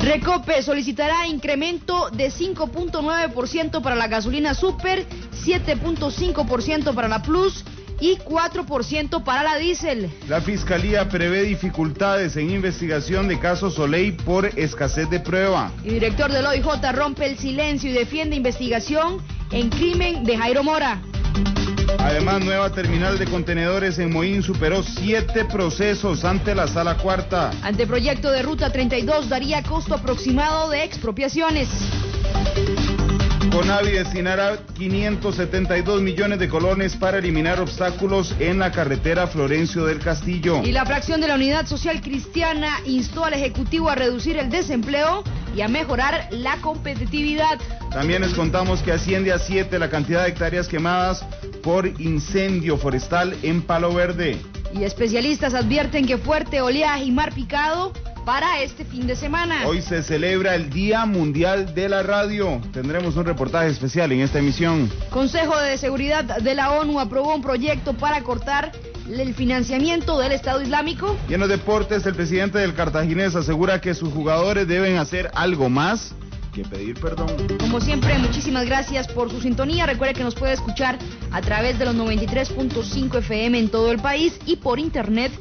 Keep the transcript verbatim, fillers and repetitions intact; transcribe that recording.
Recope solicitará incremento de cinco punto nueve por ciento para la gasolina Super, siete punto cinco por ciento para la Plus y cuatro por ciento para la diésel. La Fiscalía prevé dificultades en investigación de caso Soleil por escasez de prueba. El director del O I J rompe el silencio y defiende investigación en crimen de Jairo Mora. Además, nueva terminal de contenedores en Moín superó siete procesos ante la Sala Cuarta. Anteproyecto de Ruta treinta y dos daría costo aproximado de expropiaciones. CONAVI destinará quinientos setenta y dos millones de colones para eliminar obstáculos en la carretera Florencio del Castillo. Y la fracción de la Unidad Social Cristiana instó al Ejecutivo a reducir el desempleo y a mejorar la competitividad. También les contamos que asciende a siete la cantidad de hectáreas quemadas por incendio forestal en Palo Verde. Y especialistas advierten que fuerte oleaje y mar picado para este fin de semana. Hoy se celebra el Día Mundial de la Radio. Tendremos un reportaje especial en esta emisión. Consejo de Seguridad de la ONU aprobó un proyecto para cortar el financiamiento del Estado Islámico. Y en los deportes, el presidente del Cartaginés asegura que sus jugadores deben hacer algo más que pedir perdón. Como siempre, muchísimas gracias por su sintonía. Recuerde que nos puede escuchar a través de los noventa y tres punto cinco F M en todo el país y por internet